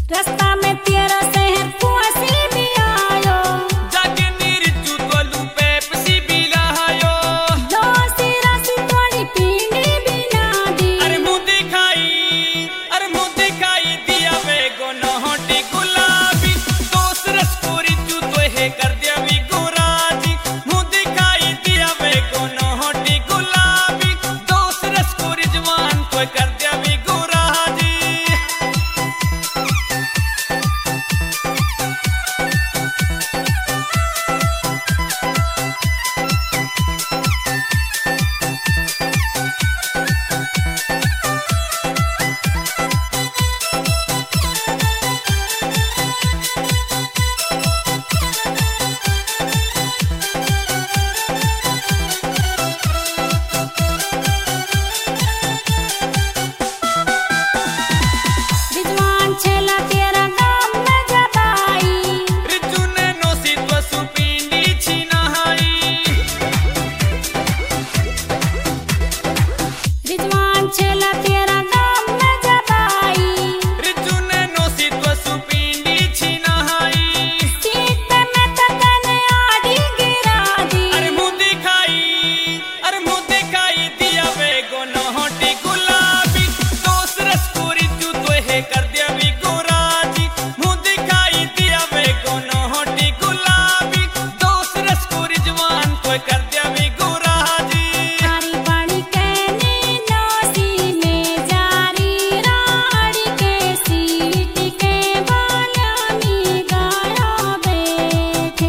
रास्ता में तेरा शहर कुआसी भी आयो, जाके नीरजू तोलू पेप्सी भी लायो। लोसी रासी तोड़ी पीनी भी ना दी। अरे मुँह दिखाई दिया वे गो नहोटी गुलाबी, दोस्त रसकोरी तू तो है कर दिया वी गोराजी। मुँह दिखाई दिया वे गो नहोटी गुलाबी, दोस्त रसकोरी जवान तो कर दिया वी गोराजी। रिजवान छेला तेरा नाम न जबाई, रिजू ने नोसी तो सुपींडी छी नहाई। रिजवान छेला तेरा नाम न जबाई। रिजू ने नोसी तो सुपींडी छी नहाई। सीट पे मैं तकन आड़ी गिरा दी। अरे मुँह दिखाई दिया वे गो नहोटी गुलाबी, दोस्त रसकोरी तू तो है कर दिया वी गोराजी। मुँह दिखाई दिया वे गो नहोटी गुलाबी, दोस्त रसकोरी जवान तो कर दिया वी गोराजी। तारी बाड़ी कहने नौसी में जारी राड़ी के सीट के बाला में गाया बैठे।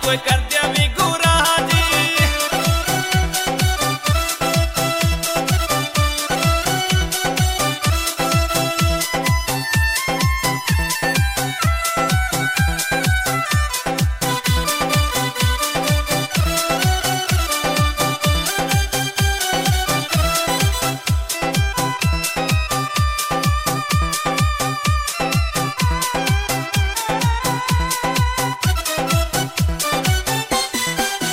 तो कर